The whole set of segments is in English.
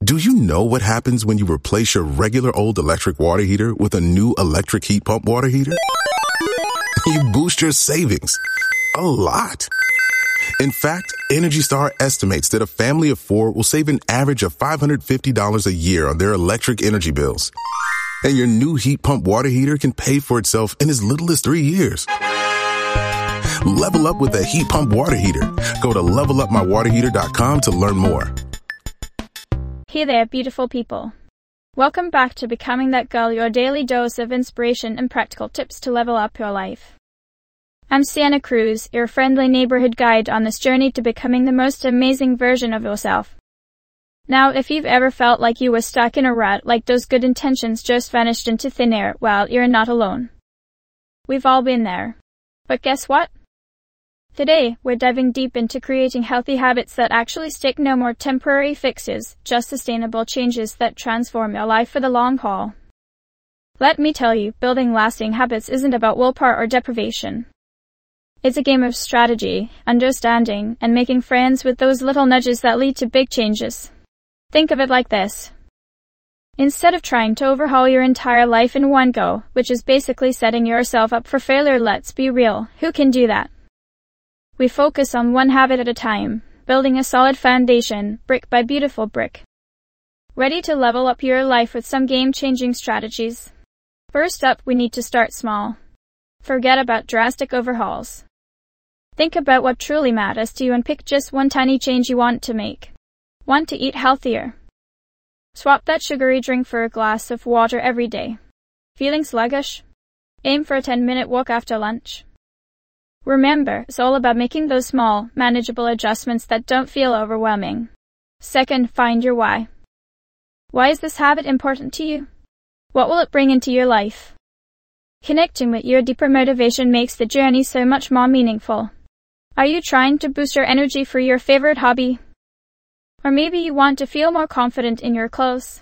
Do you know what happens when you replace your regular old electric water heater with a new electric heat pump water heater? You boost your savings a lot. In fact, Energy Star estimates that a family of 4 will save an average of $550 a year on their electric energy bills. And your new heat pump water heater can pay for itself in as little as 3 years. Level up with a heat pump water heater. Go to levelupmywaterheater.com to learn more. Hey there, beautiful people. Welcome back to Becoming That Girl, your daily dose of inspiration and practical tips to level up your life. I'm Sienna Cruz, your friendly neighborhood guide on this journey to becoming the most amazing version of yourself. Now, if you've ever felt like you were stuck in a rut, like those good intentions just vanished into thin air, well, you're not alone. We've all been there. But guess what? Today, we're diving deep into creating healthy habits that actually stick. No more temporary fixes, just sustainable changes that transform your life for the long haul. Let me tell you, building lasting habits isn't about willpower or deprivation. It's a game of strategy, understanding, and making friends with those little nudges that lead to big changes. Think of it like this. Instead of trying to overhaul your entire life in one go, which is basically setting yourself up for failure, let's be real, who can do that? We focus on one habit at a time, building a solid foundation, brick by beautiful brick. Ready to level up your life with some game-changing strategies? First up, we need to start small. Forget about drastic overhauls. Think about what truly matters to you and pick just one tiny change you want to make. Want to eat healthier? Swap that sugary drink for a glass of water every day. Feeling sluggish? Aim for a 10-minute walk after lunch. Remember, it's all about making those small, manageable adjustments that don't feel overwhelming. Second, find your why. Why is this habit important to you? What will it bring into your life? Connecting with your deeper motivation makes the journey so much more meaningful. Are you trying to boost your energy for your favorite hobby? Or maybe you want to feel more confident in your clothes?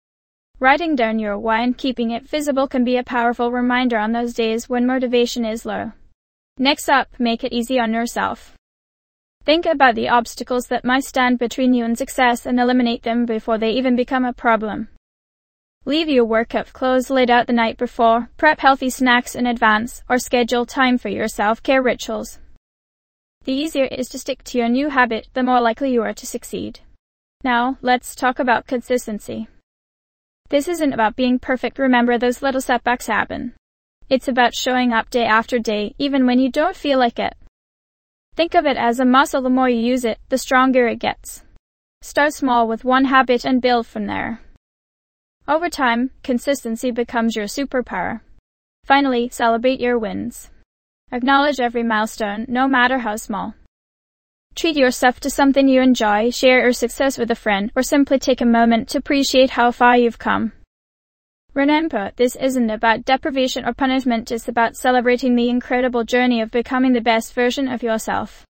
Writing down your why and keeping it visible can be a powerful reminder on those days when motivation is low. Next up, make it easy on yourself. Think about the obstacles that might stand between you and success and eliminate them before they even become a problem. Leave your workout clothes laid out the night before, prep healthy snacks in advance, or schedule time for your self-care rituals. The easier it is to stick to your new habit, the more likely you are to succeed. Now, let's talk about consistency. This isn't about being perfect. Remember, those little setbacks happen. It's about showing up day after day, even when you don't feel like it. Think of it as a muscle. The more you use it, the stronger it gets. Start small with one habit and build from there. Over time, consistency becomes your superpower. Finally, celebrate your wins. Acknowledge every milestone, no matter how small. Treat yourself to something you enjoy, share your success with a friend, or simply take a moment to appreciate how far you've come. Remember, this isn't about deprivation or punishment, it's about celebrating the incredible journey of becoming the best version of yourself.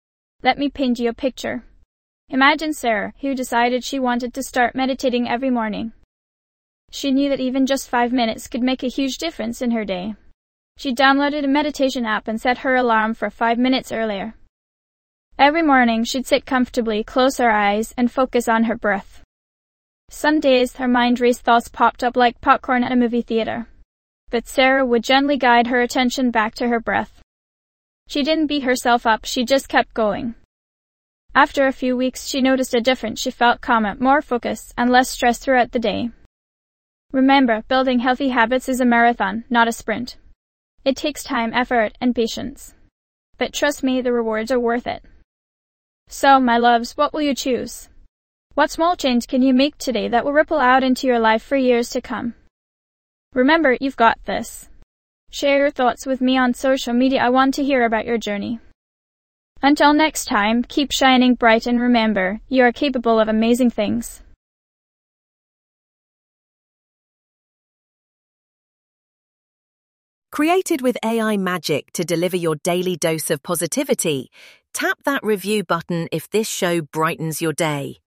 Let me paint you a picture. Imagine Sarah, who decided she wanted to start meditating every morning. She knew that even just 5 minutes could make a huge difference in her day. She downloaded a meditation app and set her alarm for 5 minutes earlier. Every morning, she'd sit comfortably, close her eyes, and focus on her breath. Some days, her mind raced, thoughts popped up like popcorn at a movie theater. But Sarah would gently guide her attention back to her breath. She didn't beat herself up, she just kept going. After a few weeks, she noticed a difference. She felt calmer, more focused, and less stressed throughout the day. Remember, building healthy habits is a marathon, not a sprint. It takes time, effort, and patience. But trust me, the rewards are worth it. So, my loves, what will you choose? What small change can you make today that will ripple out into your life for years to come? Remember, you've got this. Share your thoughts with me on social media. I want to hear about your journey. Until next time, keep shining bright and remember, you are capable of amazing things. Created with AI magic to deliver your daily dose of positivity, tap that review button if this show brightens your day.